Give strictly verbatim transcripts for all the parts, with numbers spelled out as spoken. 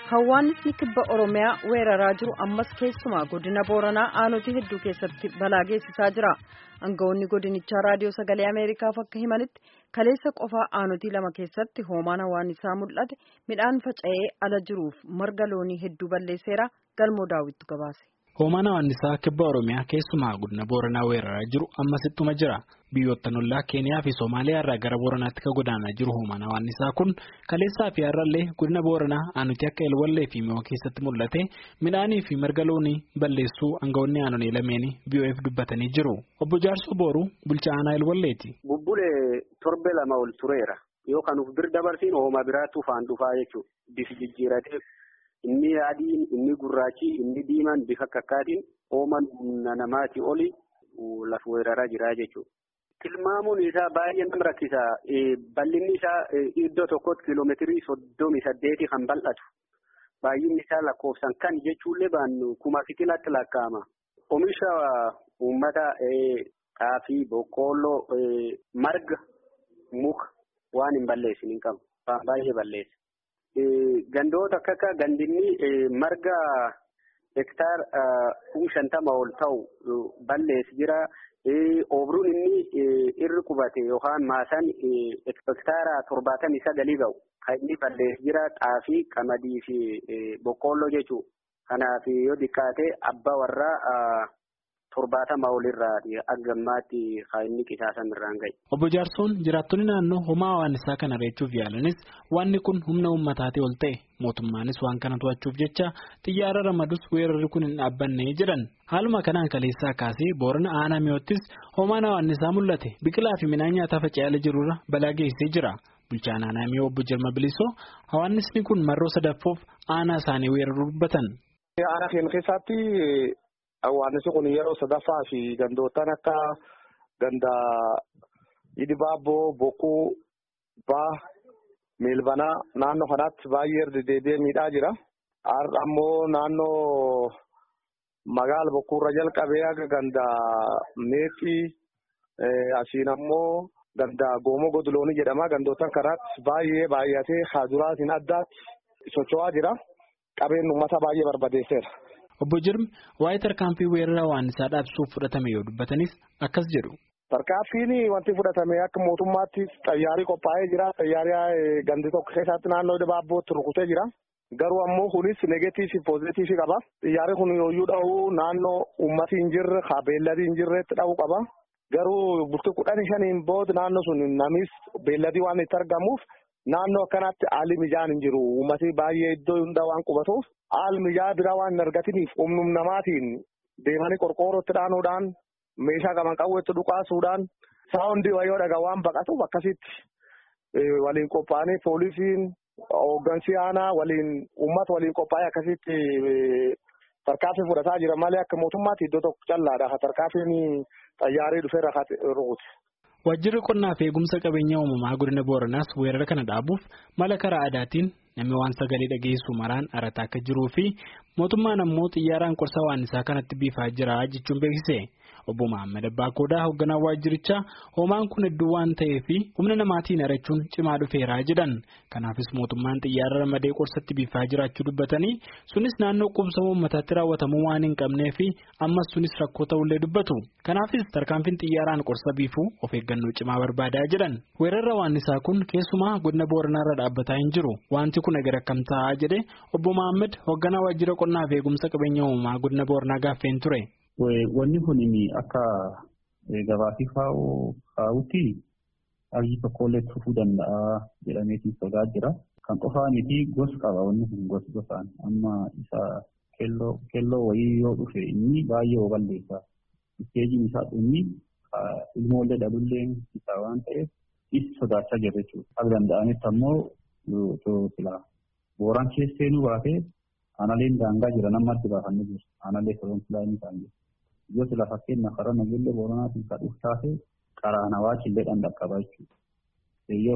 Hawwaannisni kibba Oromiyaa weeraraa jiru ammas keessumaa godina Booranaa aanaalee hedduu keessatti balaa geessisaa jira. Aangawoonni godinichaa raadiyoo sagalee Ameerikaaf akka himanitti kaleessa qofaa aanaalee lama keessatti hoomaan hawwaannisaa mul'ate midhaan faca'ee ala jiruuf marga loonii hedduu balleesseera. Galmoo daawwittu gabaase. Hoomaan hawwaannisaa kibba Oromiyaa keessumaa godina Booranaa weeraraa jiru ammas ittuma jira. Biyyoota ollaa Keeniyaa fi Soomaaliyaa irraa gara Booranaatti kan godaanaa jiru hoomaan hawwaannisaa kun kaleessaa fi har'allee godina Booranaa aanutii akka Elwallee fi Mi'oo keessatti mul'ate midhaanii fi marga loonii balleessuu aangawoonni aanaalee lameenii B O F dubbatanii jiru. Obbo Jaarsoo Booruu bulchaa aanaa Elwalleeti. Bubbulee torbe lama ol tureera. Yoo kan uf bir dabarsiin hooma biraatu faan dhufaa jechuudha. Bifi jijjiiratee inni adiin, inni gurraachi, inni diimaan bifa kakkaatiin hoomaan namaati oli lafa weeraraa jira jechuudha. Tilmaamuun isaa baay'ee nama rakkisa. Bal'inni isaa iddoo tokkotti kiiloomeetirii soddomii saddeeti kan bal'atu. Baay'inni isaa lakkoofsan kan jechuullee baannu kuma fixilaatti lakkaa'ama. Oomisha uummata xaafii, boqqoolloo, marga, muka waan hin balleessin hin qabu. Baay'ee balleessa. Gandoota akka akka gandinni marga hektaar kuma shantama ol ta'u balleessi jira. Oobruun inni irri qubate yookaan maasaan hektaara torbaatamii sagalii ga'u kan inni balleessi jira xaafii, qamadii fi boqqoolloo jechuudha. Kanaaf yoo xiqqaate abbaa warraa torbaatama olirraa akka ammaatti kan inni qisaasan irraan ga'e. Obbo Jaarsoon jiraattonni naannoo hoomaa hawwaannisaa kana reechuuf yaalanis wanni kun humna uummataatii ol ta'e mootummaanis waan kana to'achuuf jecha xiyyaara ramadus weerarri kun hin dhaabbanne jedhan. Haaluma kanaan kaleessaa kaasee Boorana aanaa Mi'oottis hoomaan hawwaannisaa mul'ate biqilaa fi midhaan nyaataa faca'ee jirurra balaa geessee jira. Bulchaan aanaa Mi'oo Obbo Jirma Bilisoo hawwaannisni kun marroo sadaffoof aanaa isaanii weeraruu dubbatan. Aanaa keenya keessatti hawwaannisni kun yeroo sadaffaa fi gandootaan akka ganda Idibaabboo, Bokkuu, Baa, Meelbanaa naannoo kanaatti baay'ee deddeebi'ee miidhaa jira. Har'a ammoo naannoo magaala Bokkuurra jalqabee akka ganda Meexxii asiin ammoo ganda Goomoo Godloonii jedhama. Gandootaan kanaatti baay'ee baay'atee haaduraatiin addaatti socho'aa jira. Qabeen uummata baay'ee barbadeesseera. Obbo Jirmi waa'ee tarkaanfii weerara hawwaannisaa dhaabsuuf fudhatame yoo dubbatanis akkas jedhu. Tarkaanfiin wanti fudhatame akka mootummaatti xayyaarii qophaa'ee jira. Xayyaarii gandi tokko keessatti naannoo Idibaabbootti rukutee jira. Garuu ammoo kunis negeetiivii fi poozitiivii qaba. Xiyyaarri kun yooyyuu dha'uu naannoo uummati hin jirre, beelladii hin jirretti dha'uu qaba. Garuu bultii kudhanii shaniin booda naannoo sun namis beelladii waan itti argamuuf naannoo akkanaatti haalli mijaan hin jiru. Uummati baay'ee iddoo hundaa waan qubatuuf haalli mijaa biraa waan hin argatiniif humnum namaatiin deemanii qorqoorrootti dhaanuudhaan meeshaa qaban qawweetti dhukaasuudhaan saawundii wayyoo dhagaa waan baqatuuf akkasitti waliin qophaa'anii poolisiin hooggansi aanaa waliin uummata waliin qophaa'ee akkasitti tarkaanfii fudhataa jira malee akka mootummaatti iddoo tokko callaadha. Tarkaanfiin xayyaarii dhufeera rukute. Waajjirri qonnaa fi eegumsa qabeenya uumamaa godina Booranaas weerara kana dhaabuuf mala karaa aadaatiin namni waan sagalee dhageessu maraan arataa akka jiruu fi mootummaan ammoo xiyyaaraan qorsa hawwaannisaa kanatti biifaa jira jechuun beeksise. Obbo Mahammad Abbaa Koodaa hoogganaa waajjirichaa hoomaan kun hedduu waan ta'eef humna namaatiin arachuun cimaa dhufeeraa jedhan. Kanaafis mootummaan xiyyaara ramadee qorsatti biifaa jiraachuu dubbatanii sunis naannoo qubsama uummataatti raawwatamuu waan hin qabnee fi ammas sunis rakkoo ta'ullee dubbatu. Kanaafis tarkaanfiin xiyyaaraan qorsa biifuu of eeggannoo cimaa barbaadaa jedhan. Weerarra hawwaannisaa kun keessumaa godina Booranaarra dhaabbataa hin jiru. Wanti kun egaa akkam ta'a jedhe Obbo Mahammad hoogganaa waajjira qonnaa fi eegumsa qabeenya uumamaa godina Booranaa gaaffeen ture. Wanni kun akka gabaasii kaa'utti abdii tokkollee dhufuu danda'a jedhameetiin sodaa jira. Kan qofaa miti gos qaba wanni kun gos gosaan amma isa keelloo wayii yoo dhufe inni baay'ee balleessa. Isteejiin isaa dhumni ilmoollee dhalullee isaa waan ta'eef isa sodaachaa jira jechuudha. Akka danda'ametti ammoo silaa Booraan keesseenuu baatee aanaaleen daangaa jira namatti baafannee jiru. Aanaalee sodoon silaa inni isaan jiru. Yoo sila fakkeenya karaa nageellee Booranaatiin kan dhufu taate karaa Nawaachillee dhaan dhaqqabaa jechuudha. Yoo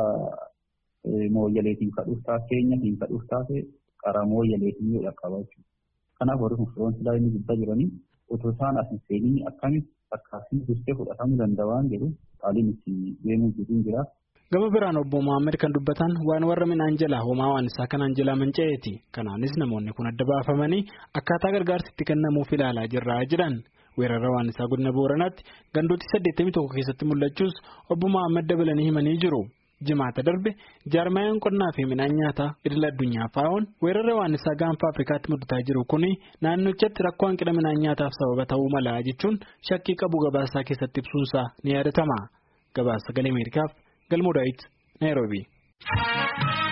karaa Mooyyaleetiin kan dhufu taate Keenyaatiin kan dhufu taate karaa Mooyyaleetiin yoo dhaqqabaa jechuudha. Kanaaf warri kun firoon silaa inni guddaa jiranii otoo isaan as hin seenin akkamitti akkaatiin dursee fudhatamuu danda'an jedhu haaliin itti deemuu jiru jira. Gama biraan obbo Mohaammed kan dubbatan waan warra midhaan jalaa homaa waan isaa kanaan jalaa manca'eeti. Kanaanis namoonni kun adda baafamanii akkaataa gargaarsi itti kennamuuf ilaalaa jirra jedhan. Weerara waan isaa godina Booranaatti gandooti saddeettamii tokko keessatti mul'achuus obbo Mohaammed dabalanii himanii jiru. Jimaata darbe jaarmayaan qonnaa fi midhaan nyaataa idil addunyaa faa'oon weerara waan isaa gaanfa Afrikaatti mudataa jiru kuni naannochatti rakkoo hanqina midhaan nyaataaf sababa ta'uu mala jechuun shakkii qabu gabaasaa keessatti ibsuunsaa ni yaadatama. Gabaasa Sagalee Ameerikaaf Galmoo Daawit Naayiroobii.